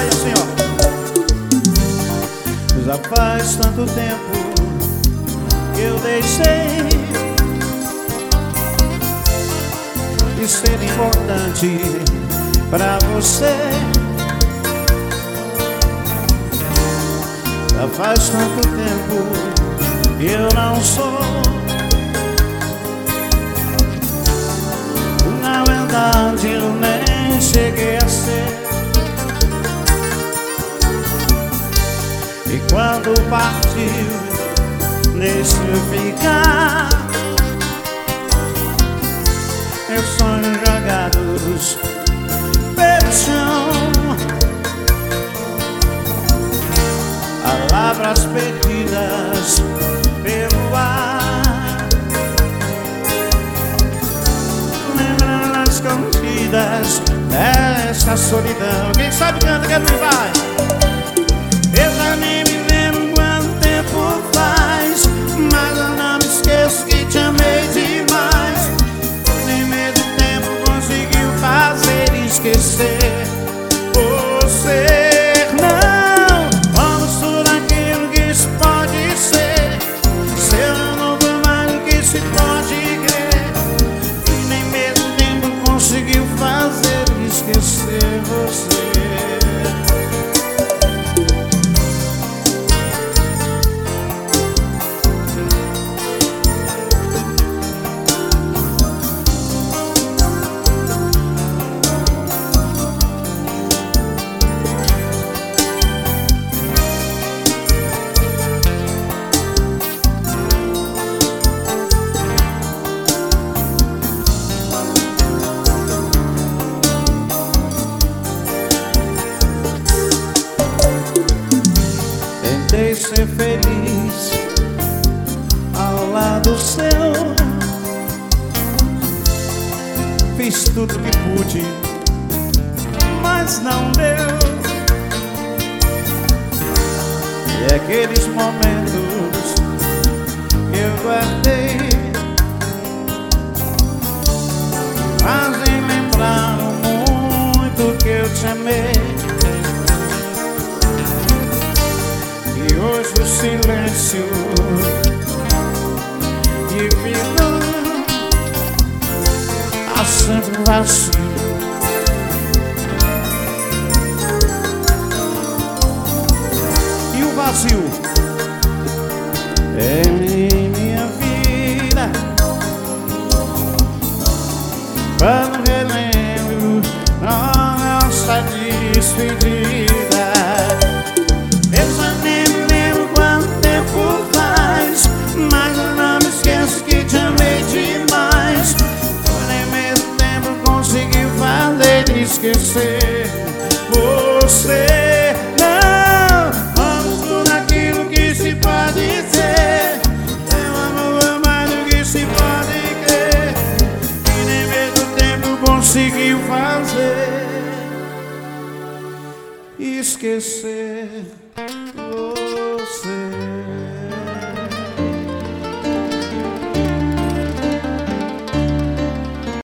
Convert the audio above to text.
vai assim, ó. Já faz tanto tempo que eu deixei de ser importante pra você. Já faz tanto tempo que eu não sou. Na verdade eu nem cheguei a ser. E quando partiu, deixa eu ficar. Meus sonhos jogados pelo chão, palavras perdidas pelo ar, lembranças escondidas dessa solidão. Quem sabe canta, quem não vai. Eu já nem me lembro quanto tempo faz, mas eu não me esqueço que te amei demais. Nem mesmo o tempo conseguiu fazer esquecer você. Não, vamos tudo aquilo que se pode ser. Seu amor foi mais do que se pode crer. E nem mesmo o tempo conseguiu fazer esquecer você. Tentei ser feliz ao lado seu, fiz tudo que pude, mas não deu. E aqueles momentos que eu guardei fazem lembrar muito que eu te amei. E hoje o silêncio divino há sempre vazio. E o vazio em minha vida, quando relembro nossa despedida. Eu já nem me lembro quanto tempo faz, mas eu não me esqueço que te amei demais. Nem mesmo o tempo conseguiu fazer esquecer você. Não, vamos tudo aquilo que se pode ser. Seu amor é mais do que se pode crer. E nem mesmo o tempo conseguiu fazer esquecer